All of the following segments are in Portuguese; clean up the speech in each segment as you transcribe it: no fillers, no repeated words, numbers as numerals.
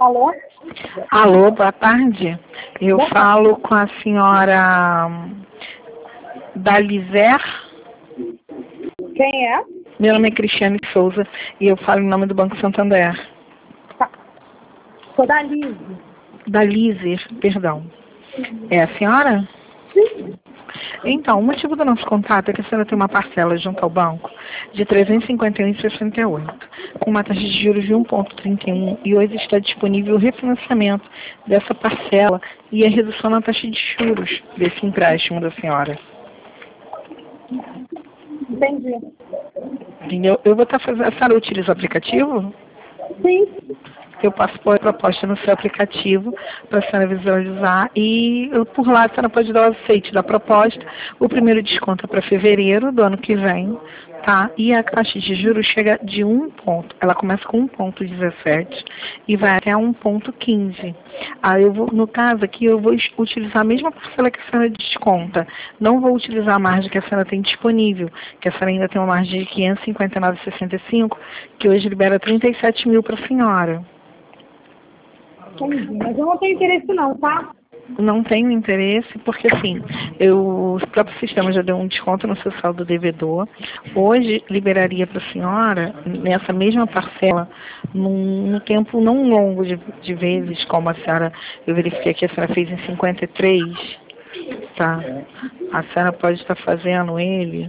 Alô? Alô, boa tarde. Eu falo com a senhora Dalizer. Quem é? Meu nome é Cristiane Souza e eu falo em nome do Banco Santander. Tá. Sou da Lize. Dalizer, perdão. É a senhora? Sim. Então, o motivo do nosso contato é que a senhora tem uma parcela junto ao banco de R$ 351,68, com uma taxa de juros de 1,31 e hoje está disponível o refinanciamento dessa parcela e a redução na taxa de juros desse empréstimo da senhora. Entendi. Entendeu? Eu vou estar fazendo. A senhora utiliza o aplicativo? Sim. Eu passo pôr a proposta no seu aplicativo para a senhora visualizar e por lá a senhora pode dar o aceite da proposta. O primeiro desconto é para fevereiro do ano que vem, tá? E a taxa de juros chega de 1 ponto. Ela começa com 1,17 e vai até 1,15. Aí no caso aqui, eu vou utilizar a mesma parcela que a senhora desconta. Não vou utilizar a margem que a senhora tem disponível, que a senhora ainda tem uma margem de R$ 559,65, que hoje libera 37 mil para a senhora. Entendi. Mas eu não tenho interesse não, tá? Não tenho interesse, porque assim, o próprio sistema já deu um desconto no seu saldo devedor. Hoje liberaria para a senhora, nessa mesma parcela, num tempo não longo de vezes, como a senhora, eu verifiquei que a senhora fez em 53, tá? A senhora pode estar fazendo ele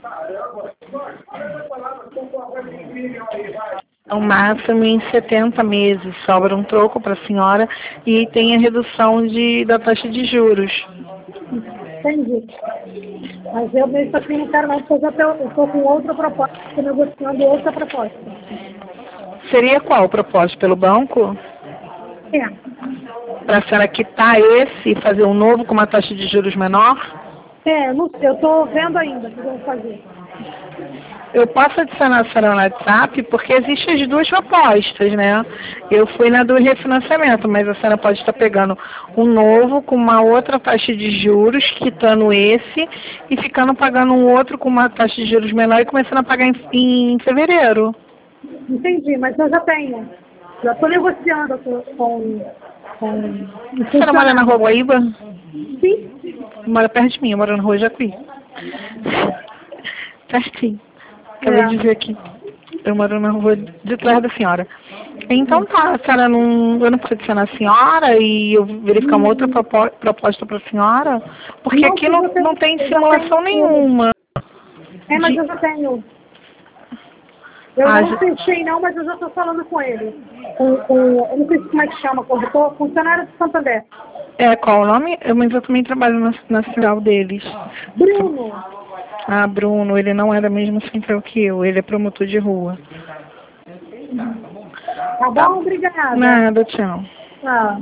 ao máximo em 70 meses, sobra um troco para a senhora e tem a redução da taxa de juros. Entendi. Mas eu mesmo assim não quero mais, porque eu estou com outra proposta, estou negociando outra proposta. Seria qual proposta? Pelo banco? É. Para a senhora quitar esse e fazer um novo com uma taxa de juros menor? Eu estou vendo ainda o que eu vou fazer. Eu posso adicionar a senhora no WhatsApp, porque existem as duas propostas, né? Eu fui na do refinanciamento, mas a senhora pode estar pegando um novo com uma outra taxa de juros, quitando esse, e ficando pagando um outro com uma taxa de juros menor e começando a pagar em fevereiro. Entendi, mas eu já tenho. Já estou negociando com A senhora mora na Rua Guaíba? Sim. Mora perto de mim, eu moro na Rua Jacuí. Pertinho. Acabei de ver aqui. Eu moro na rua de trás da senhora. Então tá, a senhora eu não posso adicionar a senhora e eu verificar uma outra proposta para a senhora? Porque Não, aqui não tem simulação nenhuma. Mas eu já tenho. Eu não fechei não, mas eu já estou falando com ele. Eu não sei como é que chama, corretor, funcionário do Santander. Qual o nome? Mas eu também trabalho na central deles. Bruno. Ah, Bruno, ele não é da mesma central que eu, ele é promotor de rua. Tá bom? Obrigada. Nada, tchau. Tá.